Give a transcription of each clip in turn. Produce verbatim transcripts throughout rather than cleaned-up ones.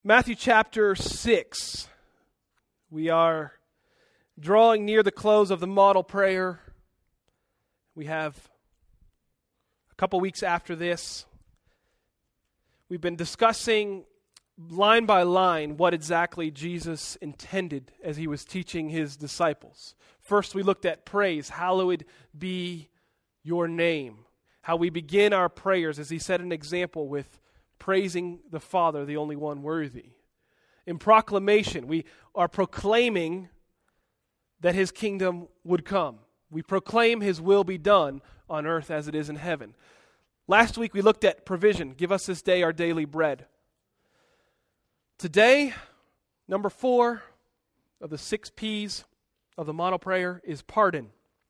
Matthew chapter six. We are drawing near the close of the model prayer. We have a couple weeks after this. We've been discussing line by line what exactly Jesus intended as he was teaching his disciples. First, we looked at praise. Hallowed be your name. How we begin our prayers, as he set an example with praising the Father, the only one worthy. In proclamation, we are proclaiming that his kingdom would come. We proclaim his will be done on earth as it is in heaven. Last week we looked at provision. Give us this day our daily bread. Today, number four of the six P's of the model prayer is pardon.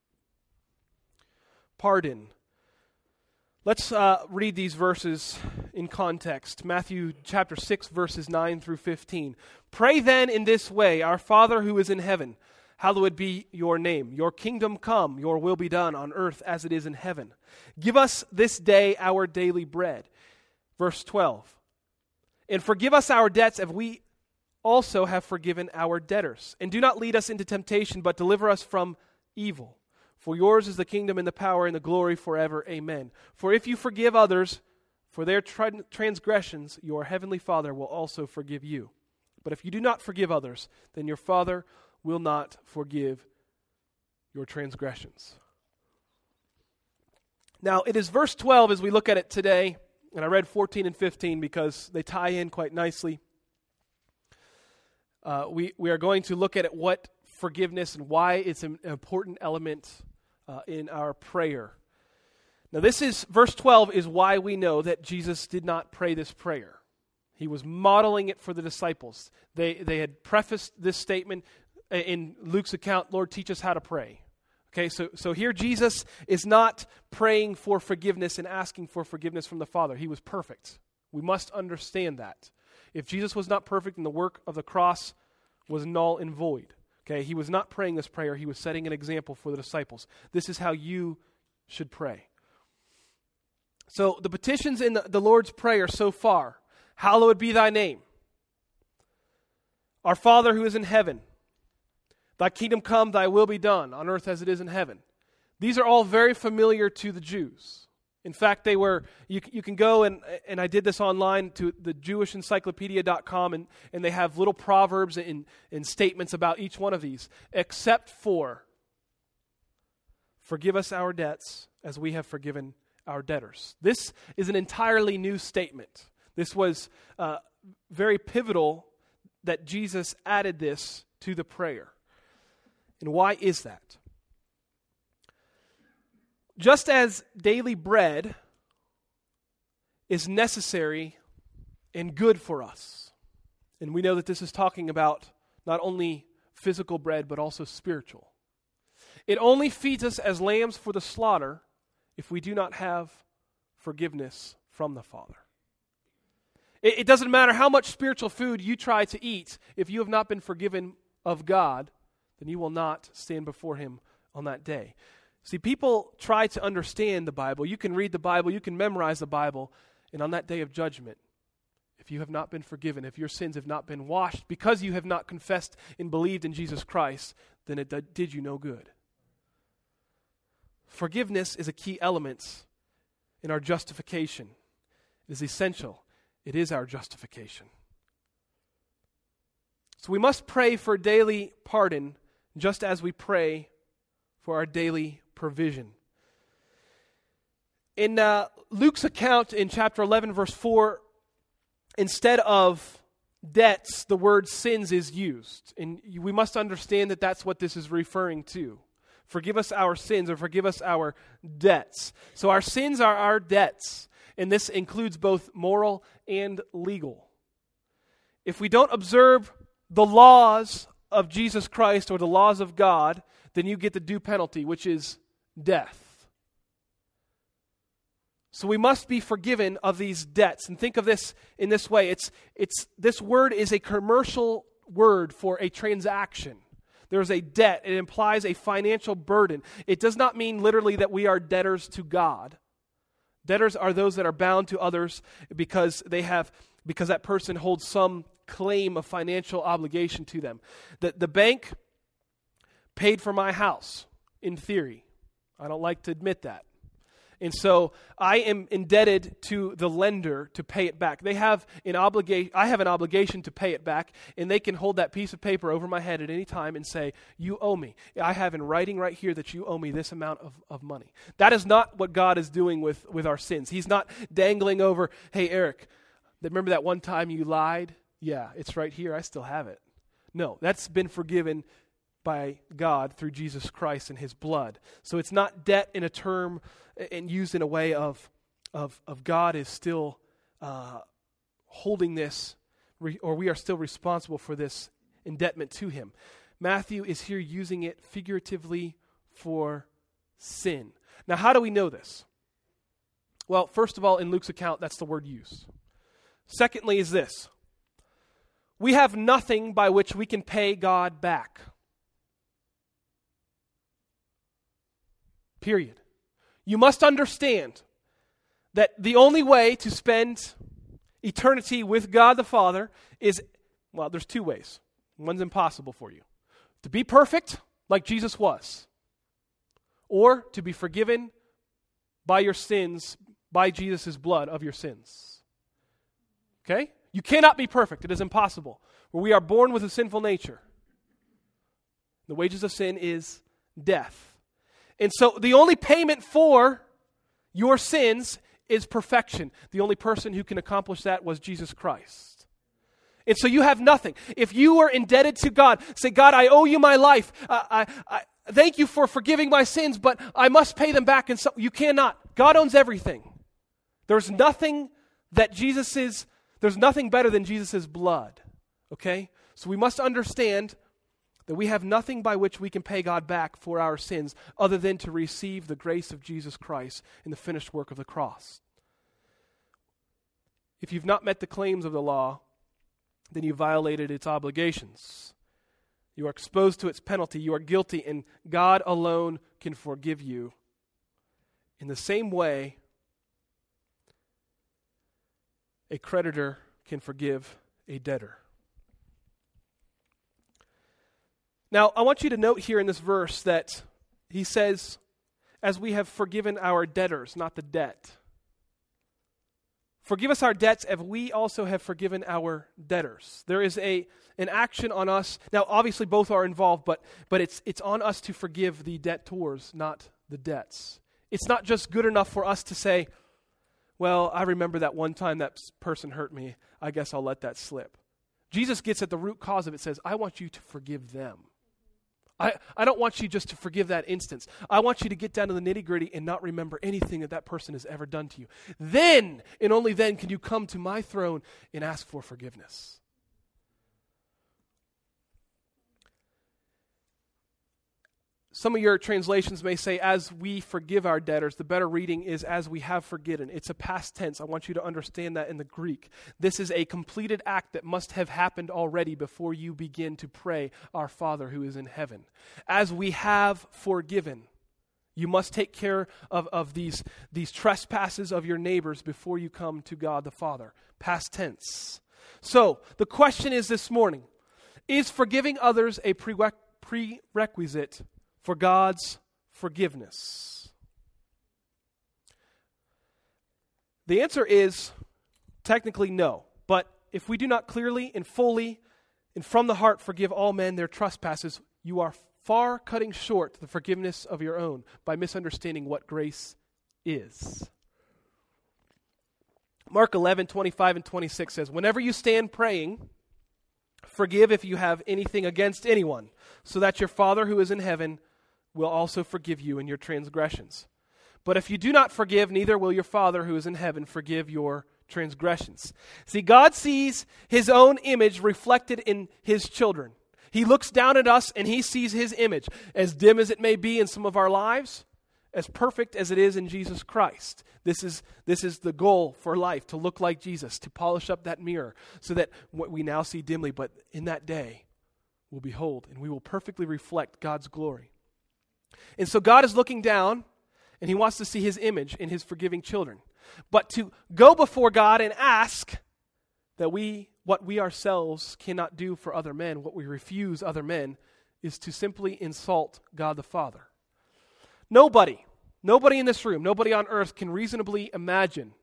Pardon. Let's uh, read these verses in context. Matthew chapter six, verses nine through fifteen. Pray then in this way, Our Father who is in heaven, hallowed be your name. Your kingdom come, your will be done on earth as it is in heaven. Give us this day our daily bread. Verse twelve. And forgive us our debts as we also have forgiven our debtors. And do not lead us into temptation, but deliver us from evil. For yours is the kingdom and the power and the glory forever. Amen. For if you forgive others for their tra- transgressions, your heavenly Father will also forgive you. But if you do not forgive others, then your Father will not forgive your transgressions. Now, it is verse twelve as we look at it today, and I read fourteen and fifteen because they tie in quite nicely. Uh, we, we are going to look at it, what forgiveness and why it's an important element uh, in our prayer. Now this is, verse twelve is why we know that Jesus did not pray this prayer. He was modeling it for the disciples. They, they had prefaced this statement in Luke's account, Lord, teach us how to pray. Okay, so, so here Jesus is not praying for forgiveness and asking for forgiveness from the Father. He was perfect. We must understand that. If Jesus was not perfect, then the work of the cross was null and void. Okay, he was not praying this prayer. He was setting an example for the disciples. This is how you should pray. So the petitions in the, the Lord's Prayer so far, hallowed be thy name. Our Father who is in heaven, thy kingdom come, thy will be done on earth as it is in heaven. These are all very familiar to the Jews. In fact, they were, you, you can go and, and I did this online to the jewish encyclopedia dot com, and, and they have little proverbs and, and statements about each one of these, except for, forgive us our debts as we have forgiven our debtors. This is an entirely new statement. This was uh, very pivotal that Jesus added this to the prayer. And why is that? Just as daily bread is necessary and good for us, and we know that this is talking about not only physical bread but also spiritual. It only feeds us as lambs for the slaughter if we do not have forgiveness from the Father. It, it doesn't matter how much spiritual food you try to eat, if you have not been forgiven of God, then you will not stand before him on that day. See, people try to understand the Bible. You can read the Bible, you can memorize the Bible, and on that day of judgment, if you have not been forgiven, if your sins have not been washed, because you have not confessed and believed in Jesus Christ, then it d- did you no good. Forgiveness is a key element in our justification. It is essential. It is our justification. So we must pray for daily pardon just as we pray for our daily provision. In uh, Luke's account in chapter eleven, verse four, instead of debts, the word sins is used. And we must understand that that's what this is referring to. Forgive us our sins, or forgive us our debts. So our sins are our debts, and this includes both moral and legal. If we don't observe the laws of Jesus Christ or the laws of God, then you get the due penalty, which is death. So we must be forgiven of these debts. And think of this in this way. It's, it's, this word is a commercial word for a transaction. There's a debt. It implies a financial burden. It does not mean literally that we are debtors to God. Debtors are those that are bound to others because they have because that person holds some claim a financial obligation to them. The, the bank paid for my house, in theory. I don't like to admit that. And so I am indebted to the lender to pay it back. They have an obligation. I have an obligation to pay it back, and they can hold that piece of paper over my head at any time and say, you owe me. I have in writing right here that you owe me this amount of, of money. That is not what God is doing with, with our sins. He's not dangling over, hey, Eric, remember that one time you lied? Yeah, it's right here. I still have it. No, that's been forgiven by God through Jesus Christ and his blood. So it's not debt in a term and used in a way of of, of God is still uh, holding this, re, or we are still responsible for this indebtment to him. Matthew is here using it figuratively for sin. Now, how do we know this? Well, first of all, in Luke's account, that's the word used. Secondly is this. We have nothing by which we can pay God back. Period. You must understand that the only way to spend eternity with God the Father is, well, there's two ways. One's impossible for you. To be perfect, like Jesus was, or to be forgiven by your sins, by Jesus' blood of your sins. Okay? You cannot be perfect. It is impossible. For we are born with a sinful nature. The wages of sin is death. And so the only payment for your sins is perfection. The only person who can accomplish that was Jesus Christ. And so you have nothing. If you are indebted to God, say, God, I owe you my life. Uh, I, I thank you for forgiving my sins, but I must pay them back. And so you cannot. God owns everything. There's nothing that Jesus is, there's nothing better than Jesus' blood. Okay? So we must understand that we have nothing by which we can pay God back for our sins other than to receive the grace of Jesus Christ in the finished work of the cross. If you've not met the claims of the law, then you violated its obligations. You are exposed to its penalty. You are guilty, and God alone can forgive you. In the same way, a creditor can forgive a debtor. Now, I want you to note here in this verse that he says, as we have forgiven our debtors, not the debt. Forgive us our debts as we also have forgiven our debtors. There is a an action on us. Now, obviously both are involved, but but it's it's on us to forgive the debtors, not the debts. It's not just good enough for us to say, well, I remember that one time that person hurt me. I guess I'll let that slip. Jesus gets at the root cause of it, says, I want you to forgive them. I, I don't want you just to forgive that instance. I want you to get down to the nitty-gritty and not remember anything that that person has ever done to you. Then, and only then, can you come to my throne and ask for forgiveness. Some of your translations may say, as we forgive our debtors. The better reading is, as we have forgiven. It's a past tense. I want you to understand that in the Greek. This is a completed act that must have happened already before you begin to pray, our Father who is in heaven. As we have forgiven. You must take care of, of these, these trespasses of your neighbors before you come to God the Father. Past tense. So, the question is this morning, is forgiving others a prereq- prerequisite for God's forgiveness? The answer is technically no. But if we do not clearly and fully and from the heart forgive all men their trespasses, you are far cutting short the forgiveness of your own by misunderstanding what grace is. Mark eleven, twenty-five and twenty-six says, whenever you stand praying, forgive if you have anything against anyone, so that your Father who is in heaven will also forgive you in your transgressions. But if you do not forgive, neither will your Father who is in heaven forgive your transgressions. See, God sees his own image reflected in his children. He looks down at us and he sees his image, as dim as it may be in some of our lives, as perfect as it is in Jesus Christ. This is, this is the goal for life, to look like Jesus, to polish up that mirror so that what we now see dimly, but in that day, we'll behold and we will perfectly reflect God's glory. And so God is looking down, and he wants to see his image in his forgiving children. But to go before God and ask that we what we ourselves cannot do for other men, what we refuse other men, is to simply insult God the Father. Nobody, nobody in this room, nobody on earth can reasonably imagine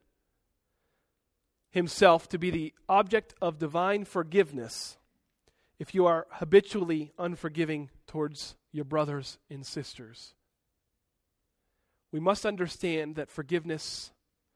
himself to be the object of divine forgiveness if you are habitually unforgiving towards your brothers and sisters. We must understand that forgiveness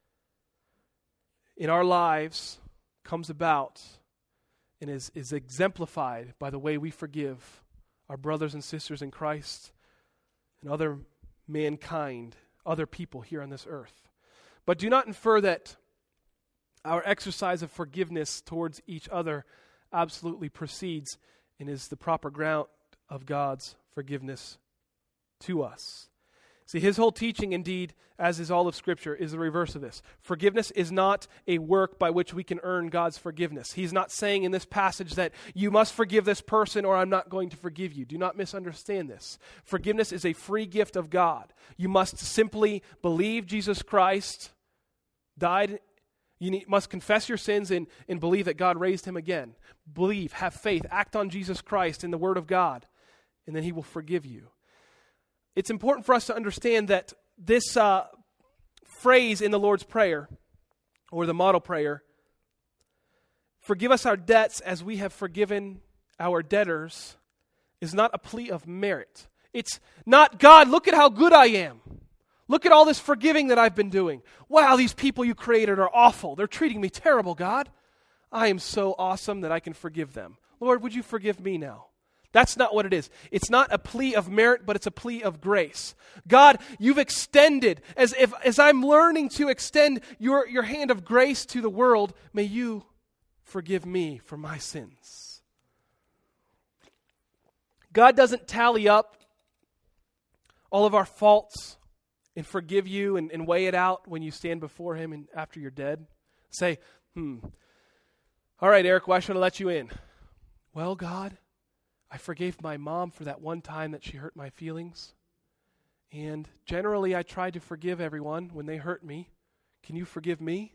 in our lives comes about and is, is exemplified by the way we forgive our brothers and sisters in Christ and other mankind, other people here on this earth. But do not infer that our exercise of forgiveness towards each other absolutely proceeds and is the proper ground of God's forgiveness to us. See, his whole teaching, indeed, as is all of Scripture, is the reverse of this. Forgiveness is not a work by which we can earn God's forgiveness. He's not saying in this passage that you must forgive this person or I'm not going to forgive you. Do not misunderstand this. Forgiveness is a free gift of God. You must simply believe Jesus Christ died. You need, must confess your sins and, and believe that God raised him again. Believe, have faith, act on Jesus Christ in the Word of God, and then he will forgive you. It's important for us to understand that this uh, phrase in the Lord's Prayer, or the model prayer, forgive us our debts as we have forgiven our debtors, is not a plea of merit. It's not, God, look at how good I am. Look at all this forgiving that I've been doing. Wow, these people you created are awful. They're treating me terrible, God. I am so awesome that I can forgive them. Lord, would you forgive me now? That's not what it is. It's not a plea of merit, but it's a plea of grace. God, you've extended, as if as I'm learning to extend your, your hand of grace to the world, may you forgive me for my sins. God doesn't tally up all of our faults and forgive you and, and weigh it out when you stand before him and after you're dead. Say, hmm, all right, Eric, why should I let you in? Well, God, I forgave my mom for that one time that she hurt my feelings. And generally, I try to forgive everyone when they hurt me. Can you forgive me?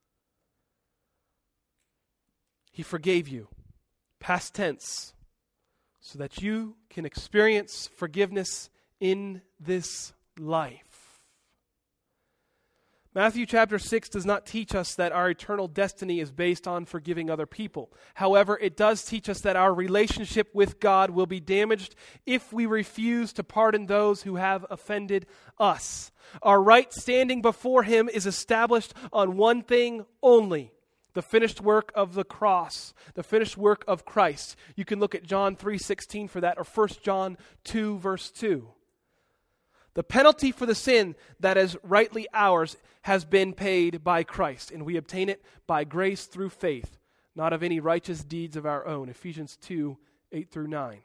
He forgave you, past tense, so that you can experience forgiveness in this life. Matthew chapter six does not teach us that our eternal destiny is based on forgiving other people. However, it does teach us that our relationship with God will be damaged if we refuse to pardon those who have offended us. Our right standing before him is established on one thing only: the finished work of the cross, the finished work of Christ. You can look at John three sixteen for that, or First John two verse two. The penalty for the sin that is rightly ours has been paid by Christ, and we obtain it by grace through faith, not of any righteous deeds of our own. Ephesians two, eight through nine.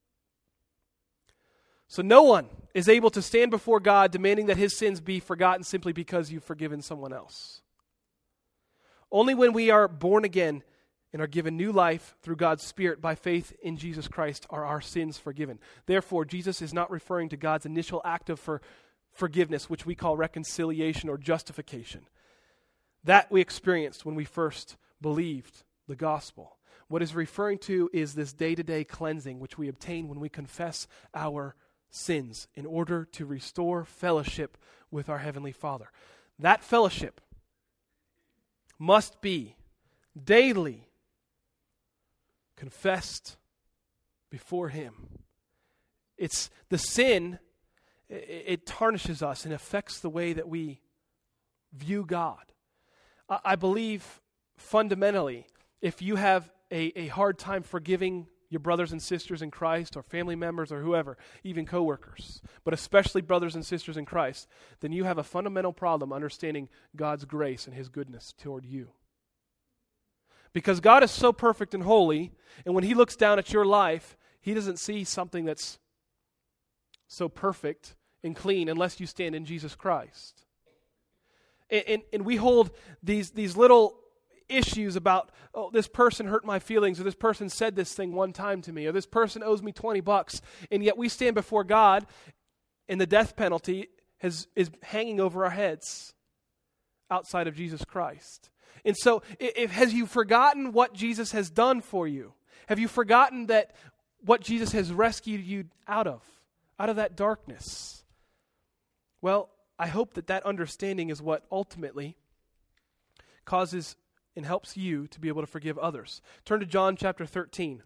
So no one is able to stand before God demanding that his sins be forgotten simply because you've forgiven someone else. Only when we are born again and are given new life through God's Spirit by faith in Jesus Christ are our sins forgiven. Therefore, Jesus is not referring to God's initial act of for forgiveness, which we call reconciliation or justification. That we experienced when we first believed the gospel. What is referring to is this day-to-day cleansing, which we obtain when we confess our sins in order to restore fellowship with our Heavenly Father. That fellowship must be daily confessed before him. It's the sin, it, it tarnishes us and affects the way that we view God. I, I believe fundamentally, if you have a, a hard time forgiving your brothers and sisters in Christ, or family members, or whoever, even coworkers, but especially brothers and sisters in Christ, then you have a fundamental problem understanding God's grace and his goodness toward you. Because God is so perfect and holy, and when he looks down at your life, he doesn't see something that's so perfect and clean unless you stand in Jesus Christ. And, and, and we hold these, these little issues about, oh, this person hurt my feelings, or this person said this thing one time to me, or this person owes me twenty bucks, and yet we stand before God, and the death penalty has, is hanging over our heads outside of Jesus Christ. And so, if, has you forgotten what Jesus has done for you? Have you forgotten that what Jesus has rescued you out of, out of that darkness? Well, I hope that that understanding is what ultimately causes and helps you to be able to forgive others. Turn to John chapter thirteen.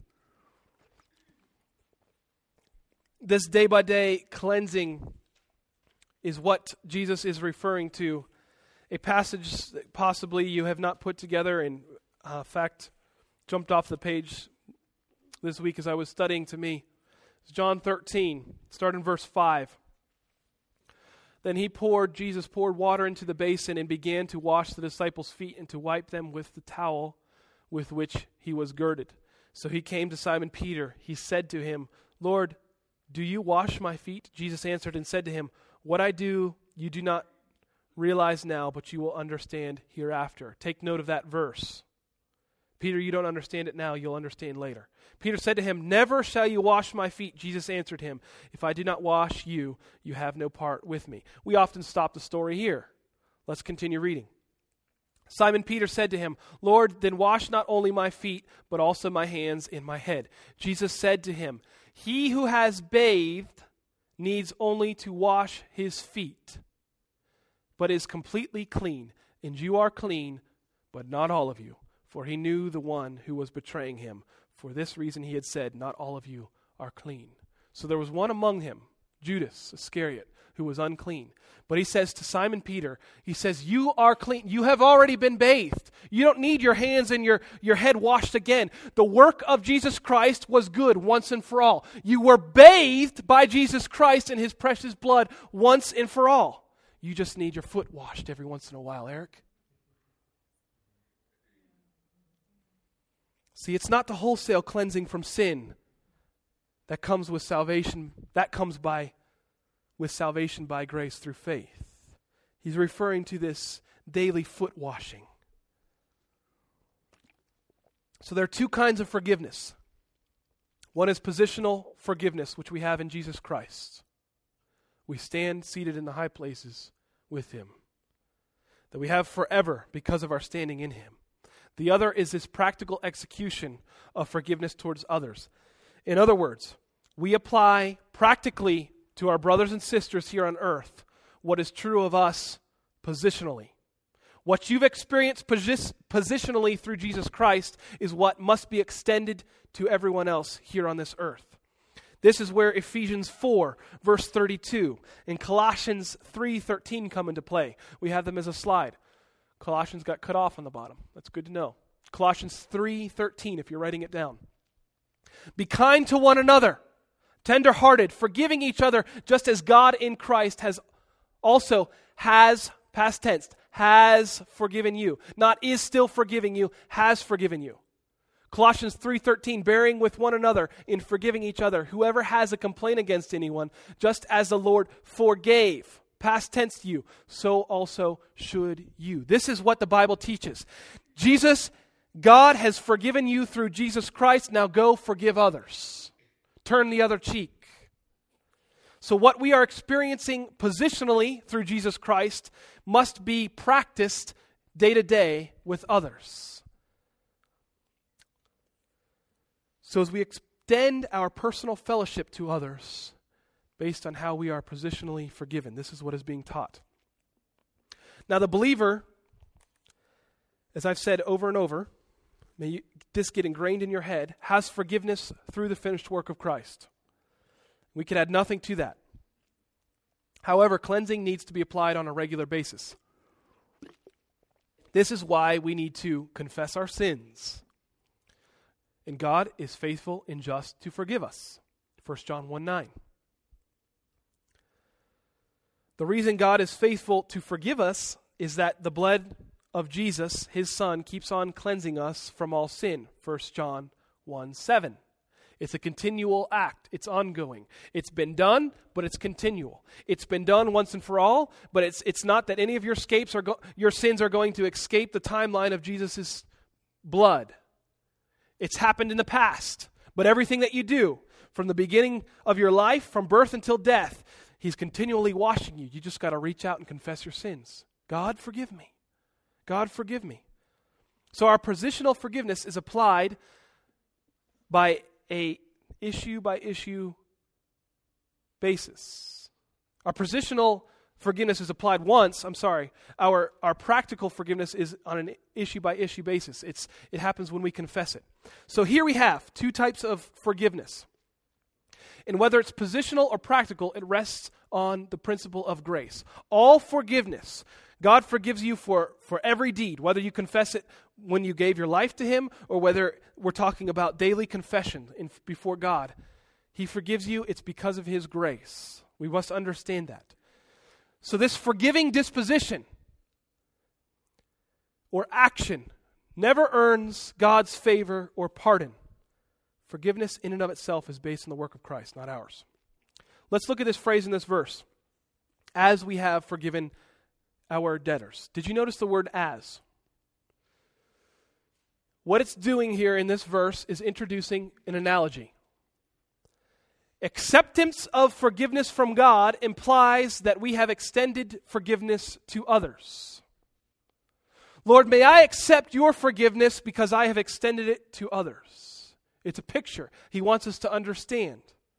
This day-by-day cleansing is what Jesus is referring to. A passage that possibly you have not put together, in uh, fact, jumped off the page this week as I was studying to me. It's John thirteen, start in verse five. Then he poured, Jesus poured water into the basin and began to wash the disciples' feet and to wipe them with the towel with which he was girded. So he came to Simon Peter. He said to him, Lord, do you wash my feet? Jesus answered and said to him, what I do you do not realize now, but you will understand hereafter. Take note of that verse. Peter, you don't understand it now, you'll understand later. Peter said to him, never shall you wash my feet. Jesus answered him, if I do not wash you, you have no part with me. We often stop the story here. Let's continue reading. Simon Peter said to him, Lord, then wash not only my feet, but also my hands and my head. Jesus said to him, he who has bathed needs only to wash his feet, but is completely clean, and you are clean, but not all of you. For he knew the one who was betraying him. For this reason he had said, not all of you are clean. So there was one among him, Judas Iscariot, who was unclean. But he says to Simon Peter, he says, you are clean. You have already been bathed. You don't need your hands and your, your head washed again. The work of Jesus Christ was good once and for all. You were bathed by Jesus Christ in his precious blood once and for all. You just need your foot washed every once in a while, Eric. See, it's not the wholesale cleansing from sin that comes with salvation. That comes by with salvation by grace through faith. He's referring to this daily foot washing. So there are two kinds of forgiveness. One is positional forgiveness, which we have in Jesus Christ. We stand seated in the high places with him, that we have forever because of our standing in him. The other is this practical execution of forgiveness towards others. In other words, we apply practically to our brothers and sisters here on earth what is true of us positionally. What you've experienced posi- positionally through Jesus Christ is what must be extended to everyone else here on this earth. This is where Ephesians four, verse thirty-two, and Colossians three thirteen come into play. We have them as a slide. Colossians got cut off on the bottom. That's good to know. Colossians three thirteen, if you're writing it down. Be kind to one another, tender-hearted, forgiving each other, just as God in Christ has also has, past tense, has forgiven you. Not is still forgiving you, has forgiven you. Colossians three thirteen, bearing with one another in forgiving each other. Whoever has a complaint against anyone, just as the Lord forgave, past tense you, so also should you. This is what the Bible teaches. Jesus, God has forgiven you through Jesus Christ. Now go forgive others. Turn the other cheek. So what we are experiencing positionally through Jesus Christ must be practiced day to day with others. So as we extend our personal fellowship to others based on how we are positionally forgiven, this is what is being taught. Now the believer, as I've said over and over, may you, this get ingrained in your head, has forgiveness through the finished work of Christ. We could add nothing to that. However, cleansing needs to be applied on a regular basis. This is why we need to confess our sins. And God is faithful and just to forgive us. First John one nine. The reason God is faithful to forgive us is that the blood of Jesus, his Son, keeps on cleansing us from all sin. First John one seven. It's a continual act. It's ongoing. It's been done, but it's continual. It's been done once and for all, but it's it's not that any of your escapes are go- your sins are going to escape the timeline of Jesus' blood. It's happened in the past, but everything that you do from the beginning of your life, from birth until death, he's continually washing you. You just got to reach out and confess your sins. God, forgive me. God, forgive me. So our positional forgiveness is applied by a issue-by-issue basis. Our positional forgiveness is applied once, I'm sorry. Our, our practical forgiveness is on an issue-by-issue basis. It's, it happens when we confess it. So here we have two types of forgiveness. And whether it's positional or practical, it rests on the principle of grace. All forgiveness, God forgives you for, for every deed, whether you confess it when you gave your life to Him or whether we're talking about daily confession in, before God. He forgives you, it's because of His grace. We must understand that. So this forgiving disposition or action never earns God's favor or pardon. Forgiveness in and of itself is based on the work of Christ, not ours. Let's look at this phrase in this verse. As we have forgiven our debtors. Did you notice the word as? What it's doing here in this verse is introducing an analogy. Acceptance of forgiveness from God implies that we have extended forgiveness to others. Lord, may I accept your forgiveness because I have extended it to others. It's a picture. He wants us to understand.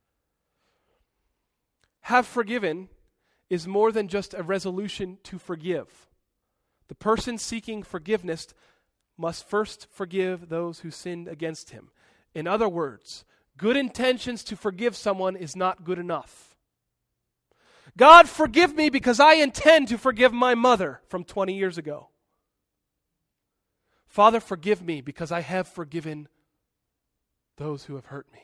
Have forgiven is more than just a resolution to forgive. The person seeking forgiveness must first forgive those who sinned against him. In other words, good intentions to forgive someone is not good enough. God, forgive me because I intend to forgive my mother from twenty years ago. Father, forgive me because I have forgiven those who have hurt me.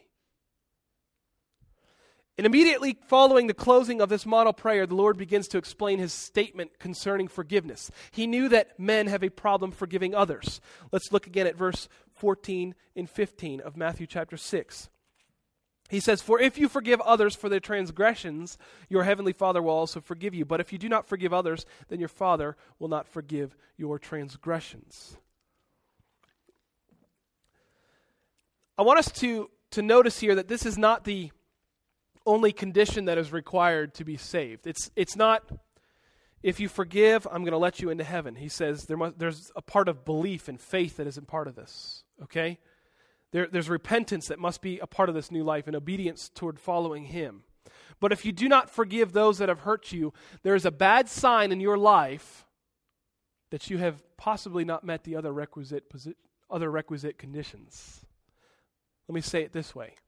And immediately following the closing of this model prayer, the Lord begins to explain His statement concerning forgiveness. He knew that men have a problem forgiving others. Let's look again at verse fourteen and fifteen of Matthew chapter six. He says, "For if you forgive others for their transgressions, your heavenly Father will also forgive you. But if you do not forgive others, then your Father will not forgive your transgressions." I want us to, to notice here that this is not the only condition that is required to be saved. It's it's not, if you forgive, I'm going to let you into heaven. He says there must, there's a part of belief and faith that isn't part of this, okay? There, there's repentance that must be a part of this new life and obedience toward following Him. But if you do not forgive those that have hurt you, there is a bad sign in your life that you have possibly not met the other requisite posi- other requisite conditions. Let me say it this way.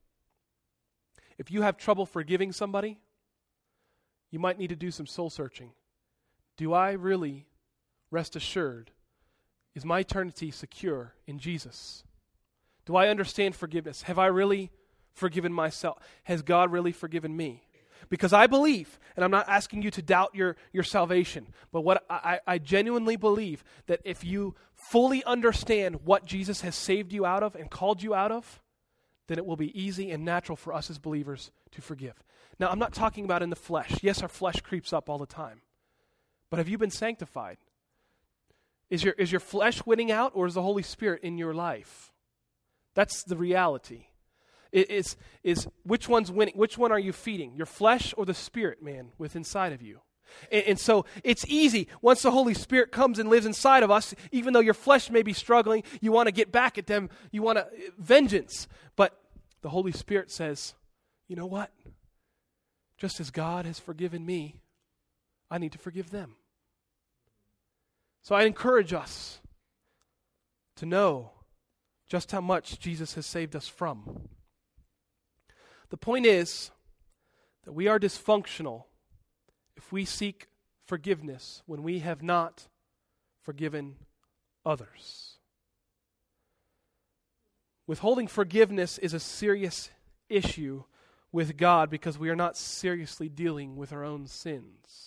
If you have trouble forgiving somebody, you might need to do some soul searching. Do I really, rest assured, is my eternity secure in Jesus? Do I understand forgiveness? Have I really forgiven myself? Has God really forgiven me? Because I believe, and I'm not asking you to doubt your, your salvation, but what I, I genuinely believe that if you fully understand what Jesus has saved you out of and called you out of, then it will be easy and natural for us as believers to forgive. Now, I'm not talking about in the flesh. Yes, our flesh creeps up all the time. But have you been sanctified? Is your, is your flesh winning out, or is the Holy Spirit in your life? That's the reality. It is, is which one's winning? Which one are you feeding? Your flesh or the Spirit, man, within inside of you? And, and so it's easy. Once the Holy Spirit comes and lives inside of us, even though your flesh may be struggling, you want to get back at them. You want to, vengeance. But the Holy Spirit says, you know what? Just as God has forgiven me, I need to forgive them. So I encourage us to know just how much Jesus has saved us from. The point is that we are dysfunctional if we seek forgiveness when we have not forgiven others. Withholding forgiveness is a serious issue with God because we are not seriously dealing with our own sins.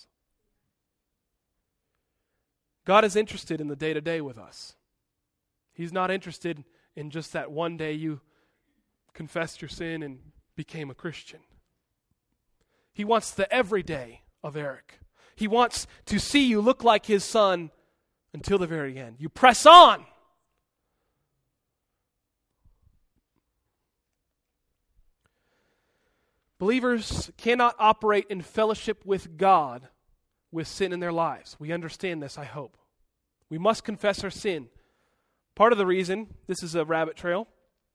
God is interested in the day-to-day with us. He's not interested in just that one day you confessed your sin and became a Christian. He wants the everyday of Eric. He wants to see you look like His Son until the very end. You press on. Believers cannot operate in fellowship with God with sin in their lives. We understand this, I hope. We must confess our sin, Part of the reason, this is a rabbit trail,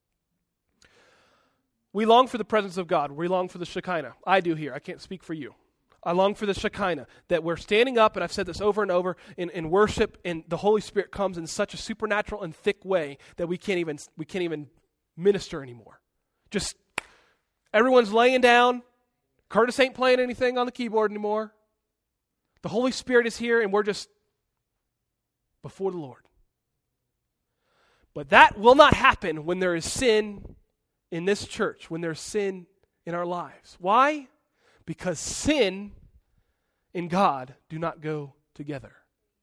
we long for the presence of God. We long for the Shekinah. I do here. I can't speak for you. I long for the Shekinah, that we're standing up, and I've said this over and over, in, in worship, and the Holy Spirit comes in such a supernatural and thick way that we can't even we can't even minister anymore. Just everyone's laying down. Curtis ain't playing anything on the keyboard anymore. The Holy Spirit is here, and we're just before the Lord. But that will not happen when there is sin in this church, when there's sin in our lives. Why? Because sin and God do not go together.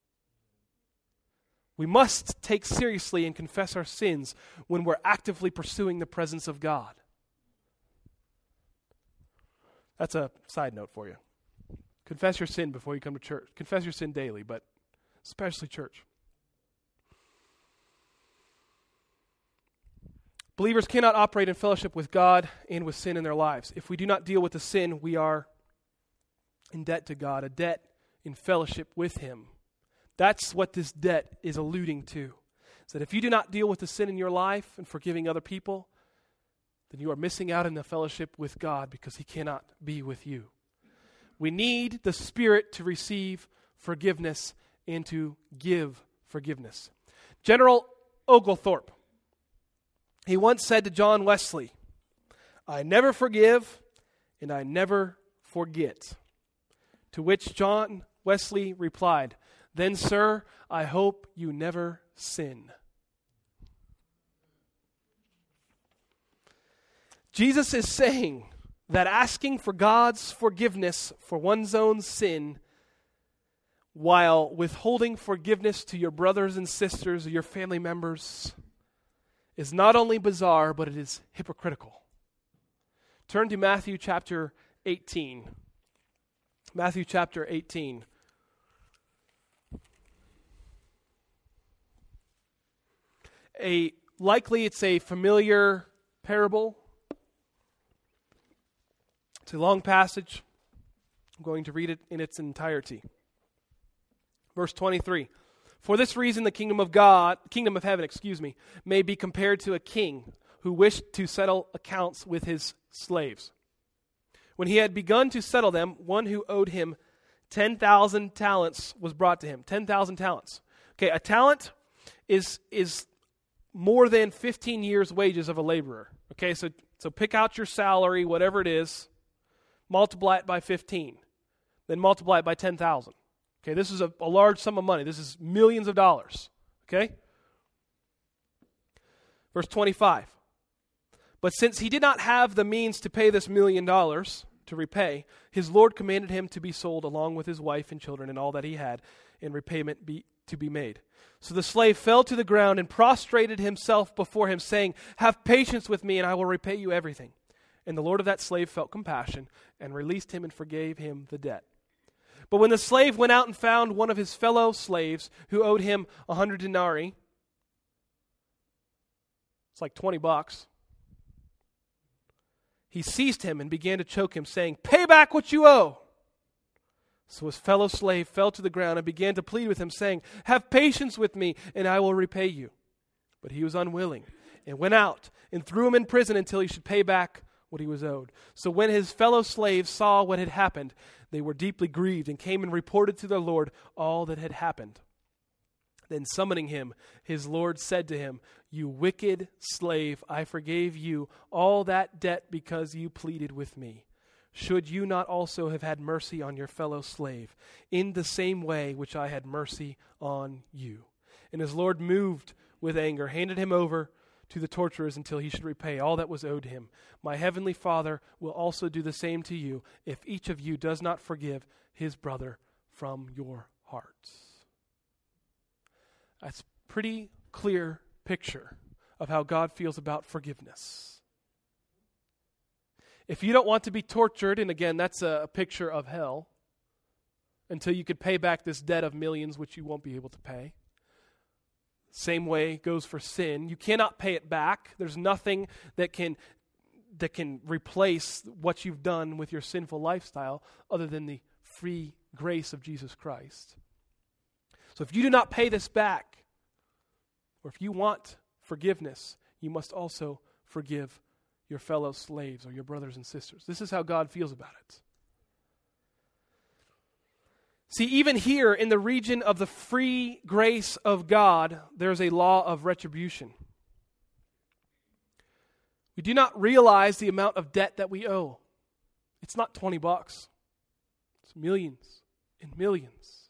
We must take seriously and confess our sins when we're actively pursuing the presence of God. That's a side note for you. Confess your sin before you come to church. Confess your sin daily, but especially church. Believers cannot operate in fellowship with God and with sin in their lives. If we do not deal with the sin, we are in debt to God, a debt in fellowship with Him. That's what this debt is alluding to. Is that if you do not deal with the sin in your life and forgiving other people, then you are missing out in the fellowship with God because He cannot be with you. We need the Spirit to receive forgiveness and to give forgiveness. General Oglethorpe, he once said to John Wesley, "I never forgive and I never forget." To which John Wesley replied, "Then, sir, I hope you never sin." Jesus is saying that asking for God's forgiveness for one's own sin while withholding forgiveness to your brothers and sisters or your family members is not only bizarre, but it is hypocritical. Turn to Matthew chapter eighteen. Matthew chapter eighteen. A likely it's a familiar parable. It's a long passage. I'm going to read it in its entirety. Verse twenty-three. For this reason the kingdom of God, kingdom of heaven, excuse me, may be compared to a king who wished to settle accounts with his slaves. When he had begun to settle them, one who owed him ten thousand talents was brought to him. ten thousand talents. Okay, a talent is is more than fifteen years' wages of a laborer. Okay, so so pick out your salary, whatever it is, multiply it by fifteen, then multiply it by ten thousand. Okay, this is a, a large sum of money. This is millions of dollars. Okay? Verse twenty-five. But since he did not have the means to pay this million dollars to repay, his Lord commanded him to be sold along with his wife and children and all that he had, in repayment be, to be made. So the slave fell to the ground and prostrated himself before him, saying, "Have patience with me, and I will repay you everything." And the Lord of that slave felt compassion and released him and forgave him the debt. But when the slave went out and found one of his fellow slaves who owed him a hundred denarii, it's like twenty bucks, he seized him and began to choke him, saying, "Pay back what you owe." So his fellow slave fell to the ground and began to plead with him, saying, "Have patience with me, and I will repay you." But he was unwilling, and went out and threw him in prison until he should pay back what he was owed. So when his fellow slaves saw what had happened, they were deeply grieved and came and reported to their Lord all that had happened. Then summoning him, his Lord said to him, "You wicked slave, I forgave you all that debt because you pleaded with me. Should you not also have had mercy on your fellow slave, in the same way which I had mercy on you?" And his Lord, moved with anger, handed him over to the torturers until he should repay all that was owed him. My heavenly Father will also do the same to you if each of you does not forgive his brother from your hearts. That's a pretty clear picture of how God feels about forgiveness. If you don't want to be tortured, and again, that's a picture of hell, until you could pay back this debt of millions which you won't be able to pay. Same way goes for sin. You cannot pay it back. There's nothing that can that can replace what you've done with your sinful lifestyle other than the free grace of Jesus Christ. So if you do not pay this back, or if you want forgiveness, you must also forgive your fellow slaves or your brothers and sisters. This is how God feels about it. See, even here in the region of the free grace of God, there's a law of retribution. We do not realize the amount of debt that we owe. It's not twenty bucks. It's millions and millions.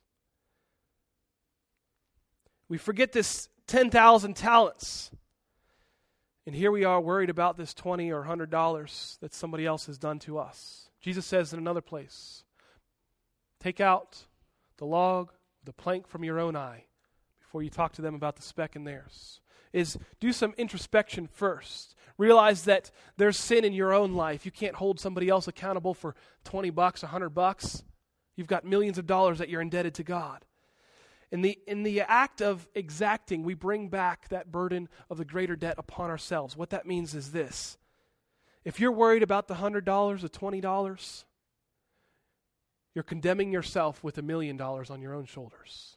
We forget this ten thousand talents. And here we are worried about this twenty or one hundred dollars that somebody else has done to us. Jesus says in another place, take out the log, the plank from your own eye before you talk to them about the speck in theirs. Is do some introspection first. Realize that there's sin in your own life. You can't hold somebody else accountable for twenty bucks, one hundred bucks. You've got millions of dollars that you're indebted to God. In the, in the act of exacting, we bring back that burden of the greater debt upon ourselves. What that means is this. If you're worried about the one hundred dollars, the twenty dollars, you're condemning yourself with a million dollars on your own shoulders.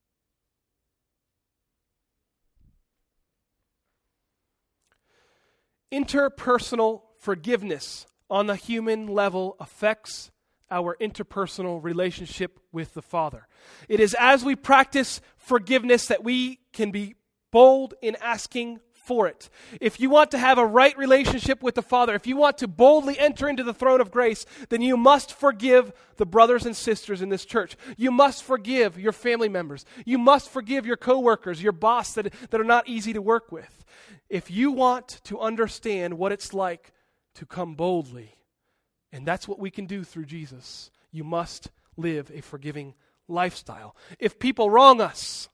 Interpersonal forgiveness on the human level affects our interpersonal relationship with the Father. It is as we practice forgiveness that we can be bold in asking for it. If you want to have a right relationship with the Father, if you want to boldly enter into the throne of grace, then you must forgive the brothers and sisters in this church. You must forgive your family members. You must forgive your coworkers, your boss that, that are not easy to work with. If you want to understand what it's like to come boldly, and that's what we can do through Jesus, you must live a forgiving lifestyle. If people wrong us,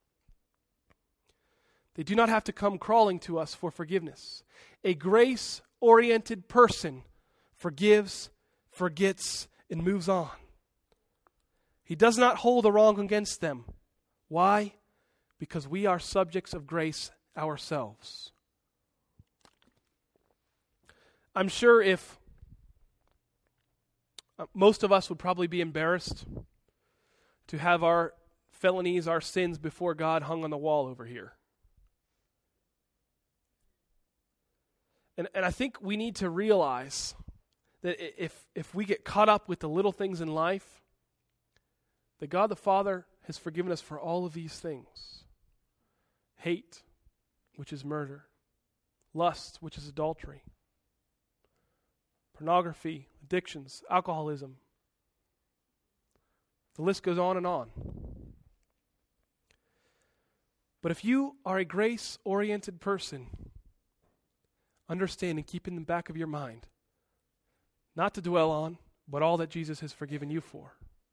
they do not have to come crawling to us for forgiveness. A grace-oriented person forgives, forgets, and moves on. He does not hold the wrong against them. Why? Because we are subjects of grace ourselves. I'm sure if uh, most of us would probably be embarrassed to have our felonies, our sins before God hung on the wall over here. And and I think we need to realize that if if we get caught up with the little things in life, that God the Father has forgiven us for all of these things. Hate, which is murder. Lust, which is adultery. Pornography, addictions, alcoholism. The list goes on and on. But if you are a grace-oriented person, understand and keep in the back of your mind, not to dwell on, but all that Jesus has forgiven you for.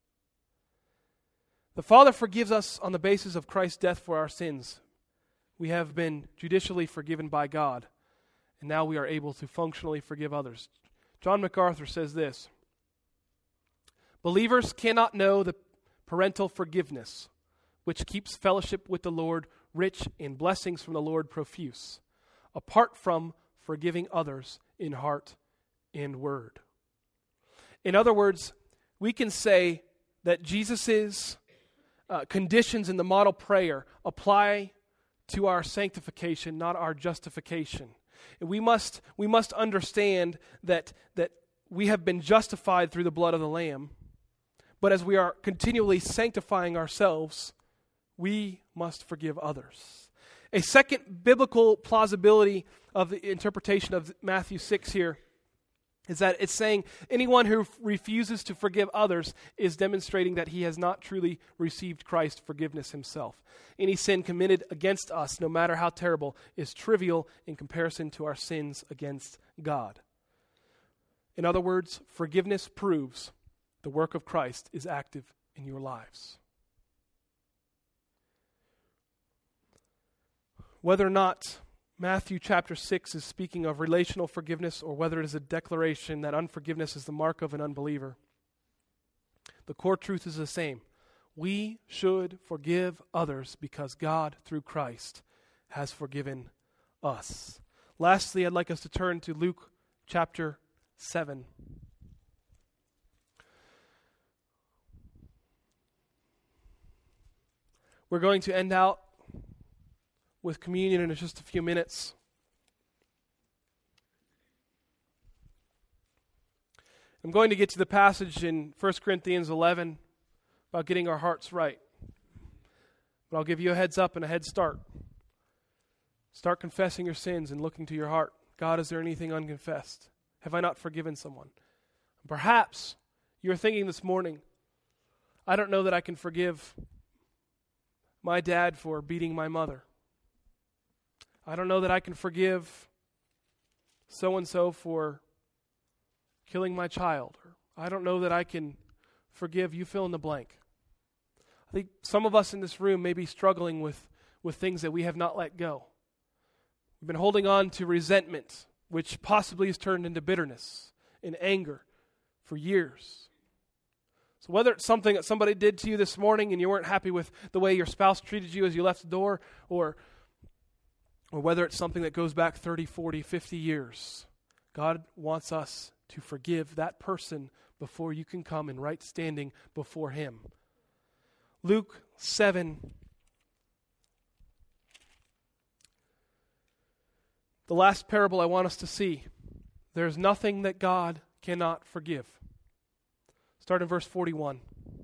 The Father forgives us on the basis of Christ's death for our sins. We have been judicially forgiven by God, and now we are able to functionally forgive others. John MacArthur says this, believers cannot know the parental forgiveness, which keeps fellowship with the Lord rich in blessings from the Lord profuse, apart from forgiving others in heart and word. In other words, we can say that Jesus' uh, conditions in the model prayer apply to our sanctification, not our justification. And we must we must understand that that we have been justified through the blood of the Lamb, but as we are continually sanctifying ourselves, we must forgive others. A second biblical plausibility of the interpretation of Matthew six here is that it's saying anyone who refuses to forgive others is demonstrating that he has not truly received Christ's forgiveness himself. Any sin committed against us, no matter how terrible, is trivial in comparison to our sins against God. In other words, forgiveness proves the work of Christ is active in your lives. Whether or not Matthew chapter six is speaking of relational forgiveness or whether it is a declaration that unforgiveness is the mark of an unbeliever, the core truth is the same. We should forgive others because God, through Christ, has forgiven us. Lastly, I'd like us to turn to Luke chapter seven. We're going to end out with communion in just a few minutes. I'm going to get to the passage in First Corinthians eleven about getting our hearts right. But I'll give you a heads up and a head start. Start confessing your sins and looking to your heart. God, is there anything unconfessed? Have I not forgiven someone? Perhaps you're thinking this morning, I don't know that I can forgive my dad for beating my mother. I don't know that I can forgive so-and-so for killing my child. I don't know that I can forgive, you fill in the blank. I think some of us in this room may be struggling with, with things that we have not let go. We've been holding on to resentment, which possibly has turned into bitterness and anger for years. So whether it's something that somebody did to you this morning and you weren't happy with the way your spouse treated you as you left the door, or, or whether it's something that goes back thirty, forty, fifty years, God wants us to forgive that person before you can come in right standing before Him. Luke seven. The last parable I want us to see. There's nothing that God cannot forgive. Start in verse forty-one.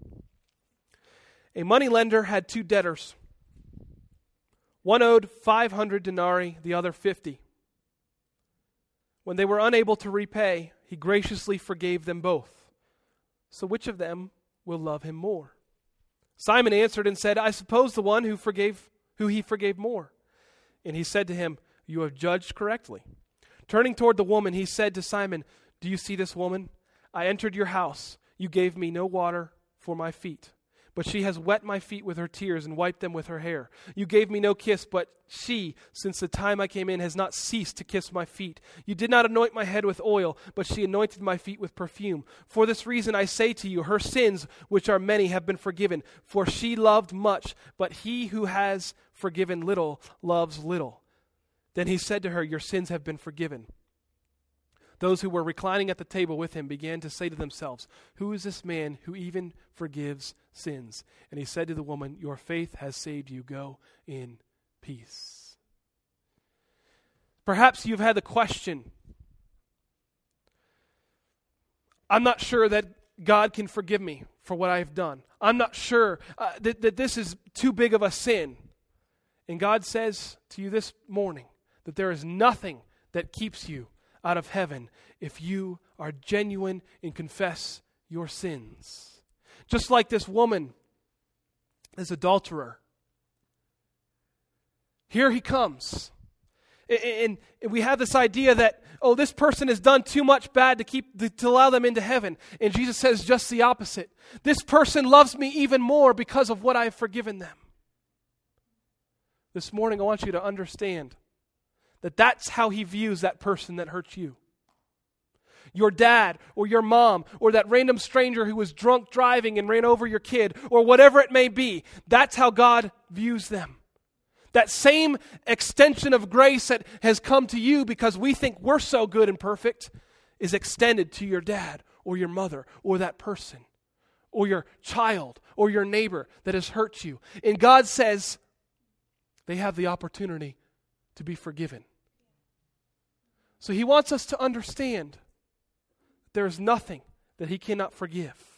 A moneylender had two debtors. One owed five hundred denarii, the other fifty. When they were unable to repay, he graciously forgave them both. So which of them will love him more? Simon answered and said, I suppose the one who forgave, who he forgave more. And he said to him, you have judged correctly. Turning toward the woman, he said to Simon, do you see this woman? I entered your house. You gave me no water for my feet, but she has wet my feet with her tears and wiped them with her hair. You gave me no kiss, but she, since the time I came in, has not ceased to kiss my feet. You did not anoint my head with oil, but she anointed my feet with perfume. For this reason I say to you, her sins, which are many, have been forgiven, for she loved much, but he who has forgiven little loves little. Then he said to her, your sins have been forgiven. Those who were reclining at the table with him began to say to themselves, who is this man who even forgives sins? And he said to the woman, your faith has saved you. Go in peace. Perhaps you've had the question, I'm not sure that God can forgive me for what I've done. I'm not sure uh, that, that this is too big of a sin. And God says to you this morning that there is nothing that keeps you out of heaven if you are genuine and confess your sins. Just like this woman, this adulterer. Here he comes. And we have this idea that, oh, this person has done too much bad to keep to allow them into heaven. And Jesus says just the opposite. This person loves me even more because of what I have forgiven them. This morning I want you to understand that that's how he views that person that hurt you. Your dad or your mom or that random stranger who was drunk driving and ran over your kid or whatever it may be, that's how God views them. That same extension of grace that has come to you because we think we're so good and perfect is extended to your dad or your mother or that person or your child or your neighbor that has hurt you. And God says they have the opportunity to be forgiven. So he wants us to understand there is nothing that he cannot forgive.